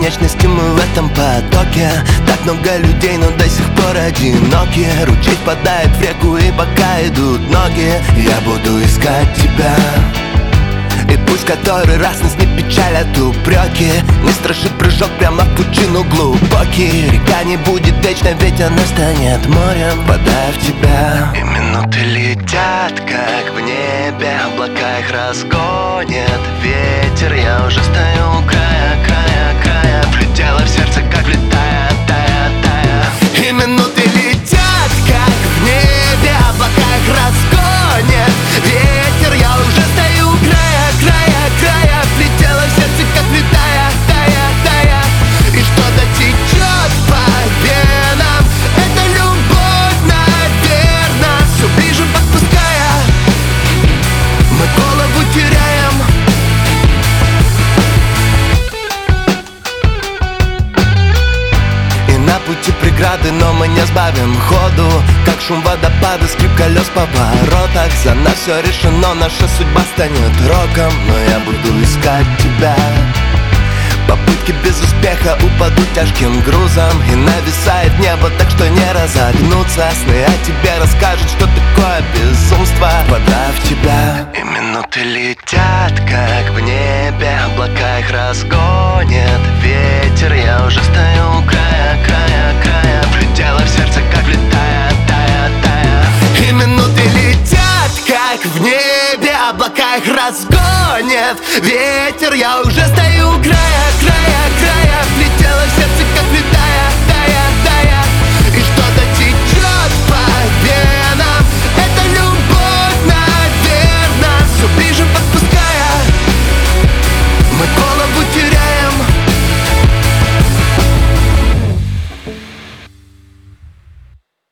бесконечности мы в этом потоке. Так много людей, но до сих пор одиноки. Ручей впадает в реку, и пока идут ноги, я буду искать тебя. И пусть который раз нас не печалят упреки, не страшит прыжок прямо в пучину глубокий. Река не будет вечной, ведь она станет морем, впадая в тебя. И минуты летят, как в небе, облака их разгонит ветер. Я уже стою у края, края, края. Влетела в сердце, как влетая, тая, тая. И минуты летят, как в небе, облака их разгонит ветер. Я уже стою у края, края, края. Влетела в сердце, как влетая, тая, тая. И что-то течет по венам. Это любовь, наверно. Все ближе подпуская, мы голову теряем. И на пути преграды, но мы не сбавим ходу. Как шум водопада, скрип колес в поворотах. За нас все решено, наша судьба станет роком. Но я буду искать тебя. Попытки без успеха упадут тяжким грузом. И нависает небо, так что не разогнуться. Сны о тебе расскажут, что такое безумство, впадая в тебя. И минуты летят, как в небе, облака их разгонит ветер. Я уже стою у края, края, края. Влетела в сердце, как влетая, тая, тая. И минуты летят, как в небе, облака их разгонит ветер. Я уже стою